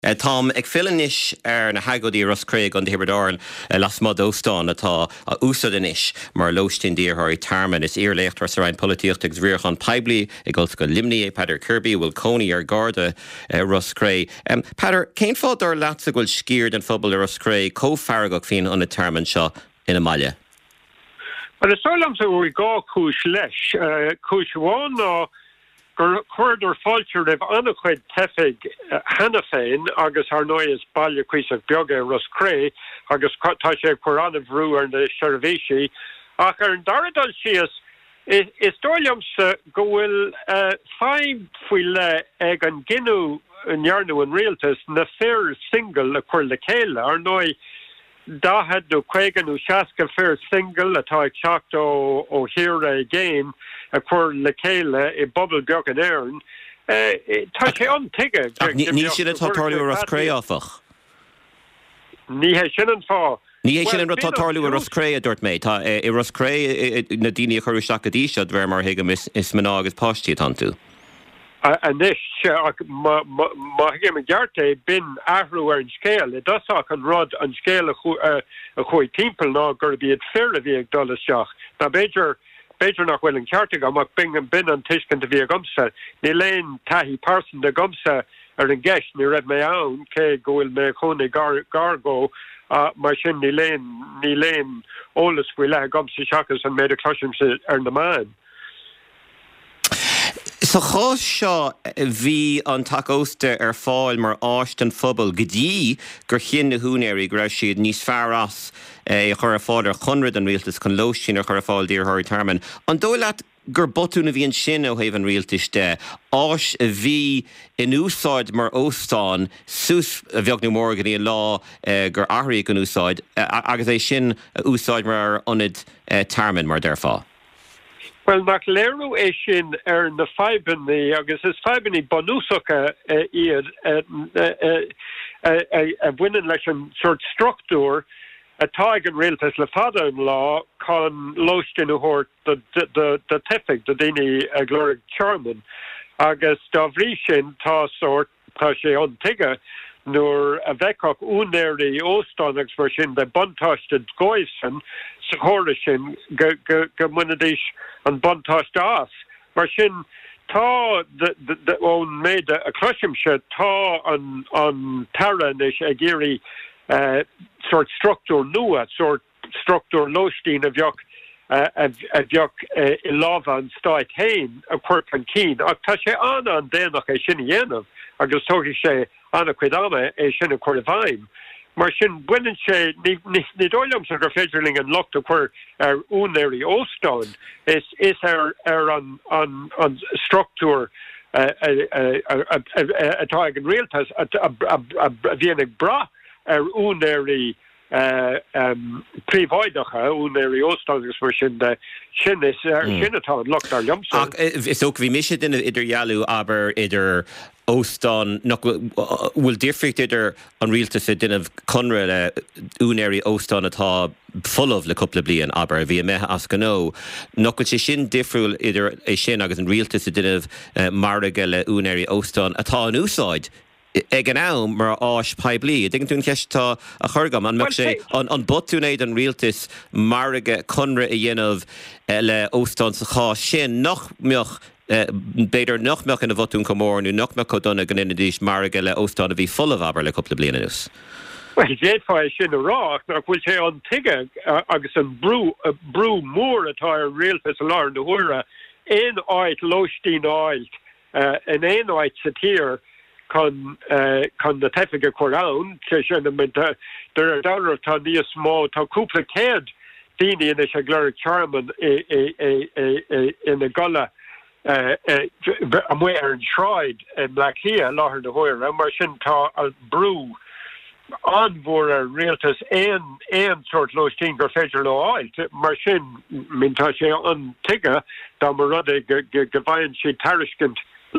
Tom ag fillanis na hagadí Ross Craig an Hiberdáin las mod óstán atá a úsad inis mar lóistín díorthirí tarman is íorlécht ras arain políocht ag zríoch an Paiblí ag gulf go limní Peter Kirby will Coney ar Garda Ross Craig. Peter, céim fád ar latsa goil scír den fphobal Ross Craig co-faragach fin an a tarman seo in Amalia? Well, it's all so we go cúis leis. Cúis bháin ná chuidir fáilte raibh annach chuid tefig hena féin agus ar nóid is bailile cuiseach beaga Ross Craig agus tá sé chuir anna bhrú ar na seirbhísí ach ar an daradal sios is dóilimse go bhfuil fáim faoi le ag an ginú nearnú an rialtas na fair single le chuir le chéile ar nóid Dahad no Quagan Shaska fair single atá ag teacht ó hire game a chuir le chéile I bubble beag an éireann tá sé antige ní sin atátáirliú Ross Craig áfach ní hé sin an fá ní hé sin an atátáirliú Ross Craig a dúirt méid tá I Ross Craig na daoine chuir seachadí sead bhar mar hiigem is mná agus páistí antú Anis ma hige me gerte bin ahrú ar an scéal I dasach an rod an scéal a chuoi timpel ná gur bí it fair a bhí ag dolas seach na Beiidir nach bhfuil an ceartig amach bin an tiiscin a bhí a gomsa ní léon taithí parson de gomsa ar an gceist ní raibh mé ann cé go bhfuil mé chuna gargó mar sin ní léon ólas bhfuil le gomsa seachas an méid a cloisiim ar na man. So chás seo bhí an takeósta ar fáil mar áist an phobal go dtí gur chin na húnéirí go raibh siad níos fearr as chur a fáil ar chunrad an rialtas chun lóistín ar chur a fáil díorthirí tarman. An dóileat gur botú na bhíon sin ó thaobh an rialtas de áis a bhí in úsáid mar óstáin sús a bheag nó mór go dtí lá gur athraí an úsáid agus é sin úsáid mar anid tarman mar derfá. Well, nach léirú é sin ar na feibanní agus is feibanní bonúsacha iad a bhaineann leis an sort structúr atá ag an rialtas le fada an lá chun lóistín úthairt de tefig de daoine a glóric Charman agus dá bhrí sin tá sé antige nuair a bheicach únéirí óstánagus mar sin de buntáiste goibhsan sa chóra sin go muinedís an buntáiste as. Mar sin tá ón méid a cloisiimse tá an tarannis a géirí sort structúr nua, sort structúr lóistín a bheoch I lábha an stáit hain a chuirt an cín ach tá sé an déanach é sin dhéanamh agus tógadh sé anna chuid ama é sin a chuir a bhaim. Mar sin buineann sé ní dóilm sa gur féidirling an locht a chuir ar únéirí óstáin is ar an structúr atá ag an rialtas a bhíonn bra ar únéirí príomhháideacha únéirí óstáin mar sin is sin atá an locht ar liomsa. Is ook bhí mise duine idir jaú aber idir óstán bhfuil difricht idir an rialtas a duineh conra le únéirí óstán atá fullmh le coppla bliain aber bhí methe as gó. Nochfuil sé sin difriúil idir é sin agus an rialtas a duineh marige le únéirí óstán atá an úsáid. Ag an am mar áis Paiblí, ding tún ceistá a churgam an meach sé an botúnéid an rialtas marige conra a dhéanamh le óstán sa chá sin nach meoch beidir nach meach in a bhotún comórnú nach meach donna gan inadís marige le óstán a bhí fullmh aber le coppla bliana nus. Well, déadfá sin a rách nach bhfuil sé an tuige agus an brú mór atá ar rialtas a lá na huire éon áit lóistín áilt an éon áit sa tír kan de tefige korán sin der dauer tá níos mó tá cúpla céad daoine in is a glóric Charman in a gola a mu ar an shráid Blackhia láthir na hóir mar sin tá a brú anmhór a rialtas éon sort lóistín gur féidir le áilt mar sin min tá sé an tuige dá mar rud go bhain si tariscint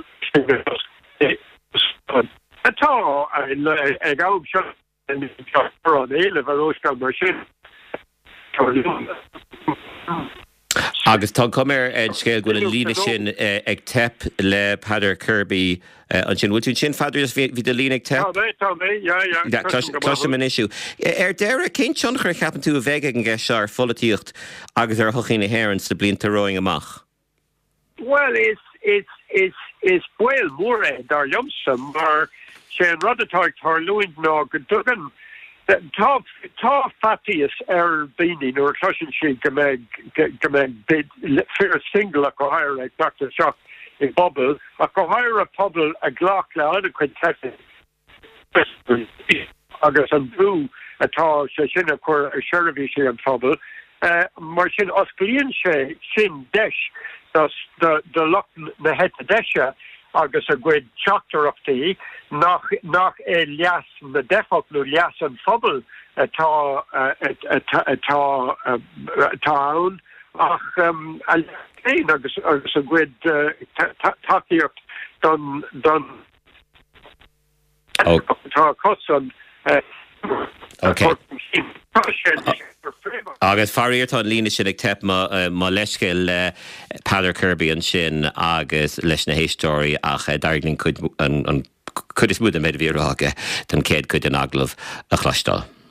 atá ag áb se an éile bhar óstal mar sin Agus tá cumir scéil go lína sin ag tep le Peadar Kirby an sin bhfuil sin fadidir bhí de lína ag tep? Tá an issue. Deire cén tionchar cheapan tú a bheith an gceis ar folatíocht agus ar thuchéine héann sa blianta roing amach? Well, it's buil mór dar jomsam mar sé an rudatáid tar luint ná go dugan tá fatius bíní nuair clusin si go méid bid fear single a go hair ag Dr. Shock I bubble a go hair a pobl a glach le adequate test agus an bú atá sé sin a chur a seirbhí sé an pobl mar sin os glíonn sé sin deis de loch na het deise agus a gweid chatachtaí nach lias na defop nó lias an phobal atá ann ach agus a gweid takeíocht don tá cosan agus faríirtá lína sin ag tep má leiscéil Peadar Kirby an sin agus leis na héistóirí ach darglinn chud is mud a méid bhíráge den céad chud an aglah a chlastal.